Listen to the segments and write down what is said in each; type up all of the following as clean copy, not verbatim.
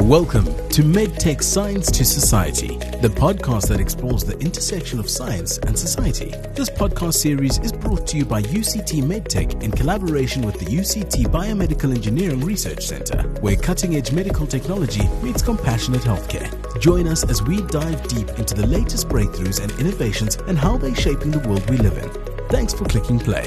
Welcome to MedTech Science to Society, the podcast that explores the intersection of science and society. This podcast series is brought to you by UCT MedTech in collaboration with the UCT Biomedical Engineering Research Center, where cutting-edge medical technology meets compassionate healthcare. Join us as we dive deep into the latest breakthroughs and innovations and how they're shaping the world we live in. Thanks for clicking play.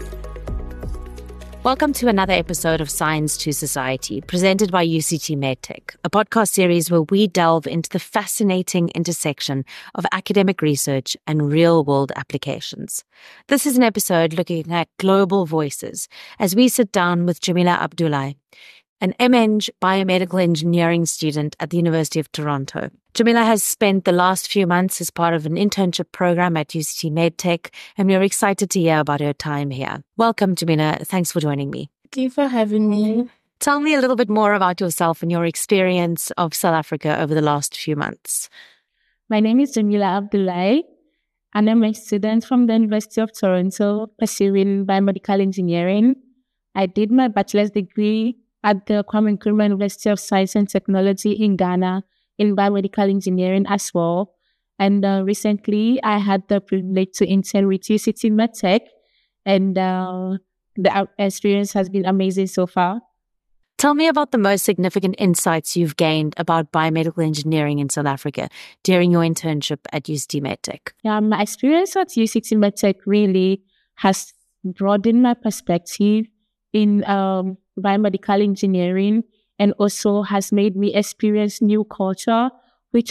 Welcome to another episode of Science to Society, presented by UCT MedTech, a podcast series where we delve into the fascinating intersection of academic research and real-world applications. This is an episode looking at global voices as we sit down with Jamila Abdullahi, an MEng biomedical engineering student at the University of Toronto. Jamila has spent the last few months as part of an internship program at UCT MedTech, and we're excited to hear about her time here. Welcome, Jamila. Thanks for joining me. Thank you for having me. Tell me a little bit more about yourself and your experience of South Africa over the last few months. My name is Jamila Abdullahi, and I'm a student from the University of Toronto pursuing biomedical engineering. I did my bachelor's degree at the Kwame Nkrumah University of Science and Technology in Ghana in biomedical engineering as well. And recently, I had the privilege to intern with UCT MedTech, and the experience has been amazing so far. Tell me about the most significant insights you've gained about biomedical engineering in South Africa during your internship at UCT MedTech. Yeah, my experience at UCT MedTech really has broadened my perspective in biomedical engineering, and also has made me experience new culture, which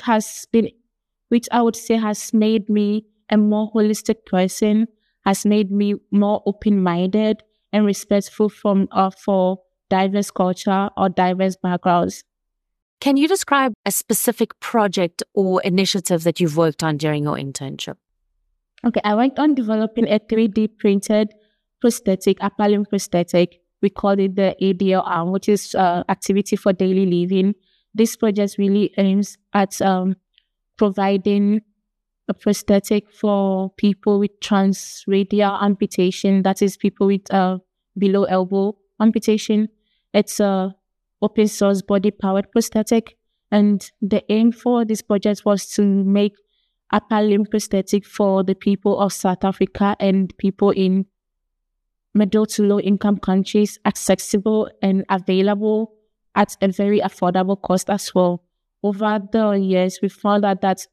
I would say has made me a more holistic person, has made me more open-minded and respectful for diverse culture or diverse backgrounds. Can you describe a specific project or initiative that you've worked on during your internship? Okay, I worked on developing a 3D printed prosthetic, upper limb prosthetic. We call it the ADL arm, which is activity for daily living. This project really aims at providing a prosthetic for people with transradial amputation, that is people with below elbow amputation. It's a open source body powered prosthetic, and the aim for this project was to make upper limb prosthetic for the people of South Africa and people in middle to low income countries accessible and available at a very affordable cost as well. Over the years, we found out that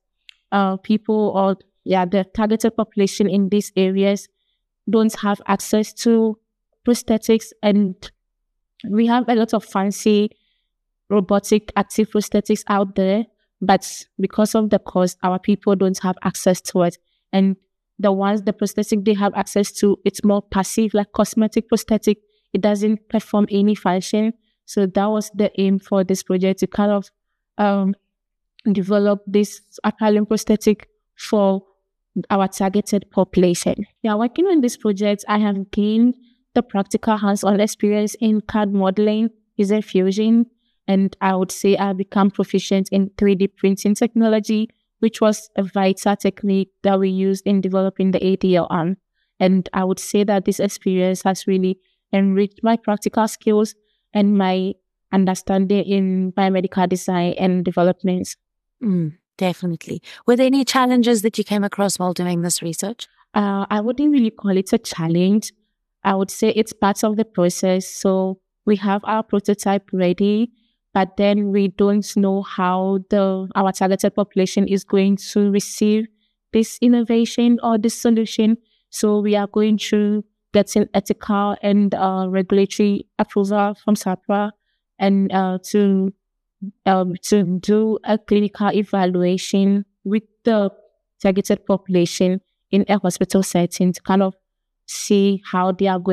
the targeted population in these areas don't have access to prosthetics, and we have a lot of fancy robotic active prosthetics out there, but because of the cost, our people don't have access to it. And the prosthetic they have access to, it's more passive, like cosmetic prosthetic. It doesn't perform any function. So that was the aim for this project, to kind of develop this upper limb prosthetic for our targeted population. Yeah, working on this project, I have gained the practical hands-on experience in CAD modeling using Fusion, and I would say I've become proficient in 3D printing technology, which was a vital technique that we used in developing the ADL arm. And I would say that this experience has really enriched my practical skills and my understanding in biomedical design and development. Definitely. Were there any challenges that you came across while doing this research? I wouldn't really call it a challenge. I would say it's part of the process. So we have our prototype ready, but then we don't know how our targeted population is going to receive this innovation or this solution. So we are going through getting ethical and regulatory approval from SAHPRA, and to do a clinical evaluation with the targeted population in a hospital setting to kind of see how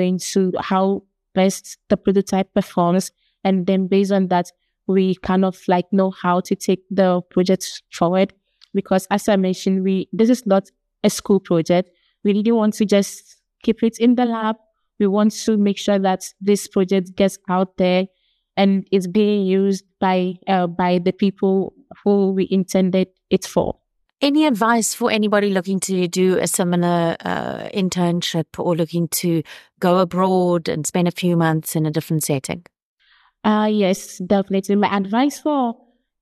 best the prototype performs. And then based on that, we kind of know how to take the project forward, because as I mentioned, this is not a school project. We really want to just keep it in the lab. We want to make sure that this project gets out there and is being used by the people who we intended it for. Any advice for anybody looking to do a similar internship or looking to go abroad and spend a few months in a different setting? Yes, definitely. My advice for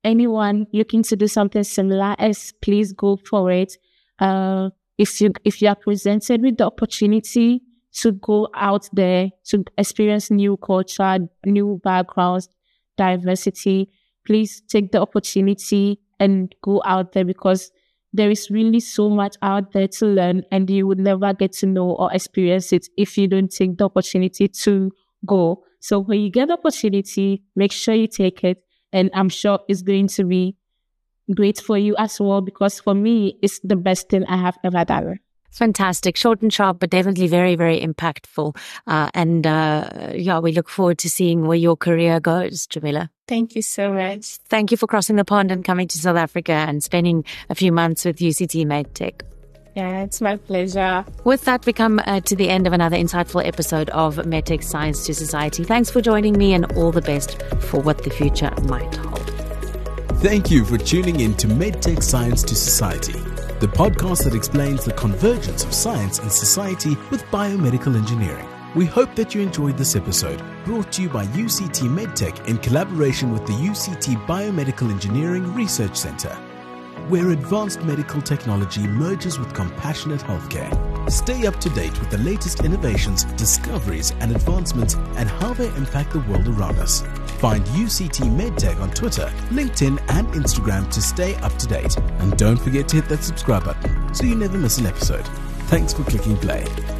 anyone looking to do something similar, please go for it. If you are presented with the opportunity to go out there to experience new culture, new backgrounds, diversity, please take the opportunity and go out there, because there is really so much out there to learn, and you would never get to know or experience it if you don't take the opportunity to go. So when you get the opportunity, make sure you take it, and I'm sure it's going to be great for you as well, because for me, it's the best thing I have ever done. Fantastic. Short and sharp, but definitely very, very impactful. We look forward to seeing where your career goes, Jamila. Thank you so much. Thank you for crossing the pond and coming to South Africa and spending a few months with UCT MedTech. Yeah, it's my pleasure. With that, we come to the end of another insightful episode of MedTech Science to Society. Thanks for joining me, and all the best for what the future might hold. Thank you for tuning in to MedTech Science to Society, the podcast that explains the convergence of science and society with biomedical engineering. We hope that you enjoyed this episode, brought to you by UCT MedTech in collaboration with the UCT Biomedical Engineering Research Center, where advanced medical technology merges with compassionate healthcare. Stay up to date with the latest innovations, discoveries, and advancements, and how they impact the world around us. Find UCT MedTech on Twitter, LinkedIn, and Instagram to stay up to date. And don't forget to hit that subscribe button so you never miss an episode. Thanks for clicking play.